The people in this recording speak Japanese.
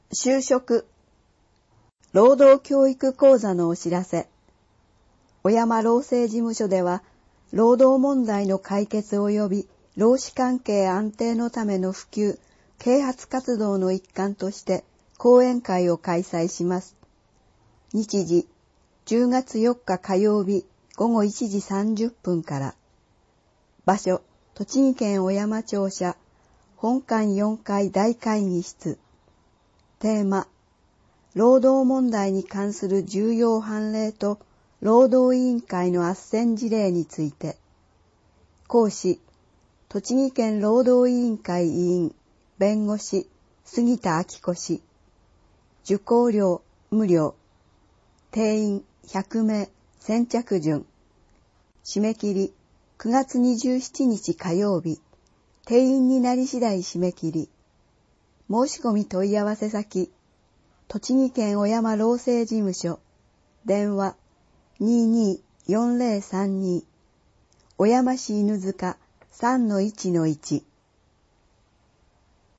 就職労働教育講座のお知らせ。小山労政事務所では、労働問題の解決及び労使関係安定のための普及、啓発活動の一環として講演会を開催します。日時、10月4日火曜日午後1時30分から。場所、栃木県小山庁舎、本館4階大会議室。テーマ、労働問題に関する重要判例と労働委員会の斡旋事例について。講師、栃木県労働委員会委員、弁護士、杉田明子氏。受講料無料。定員100名、先着順。締め切り9月27日火曜日。定員になり次第締め切り。申し込み問い合わせ先、栃木県小山労政事務所、電話224032、小山市犬塚 3-1-1。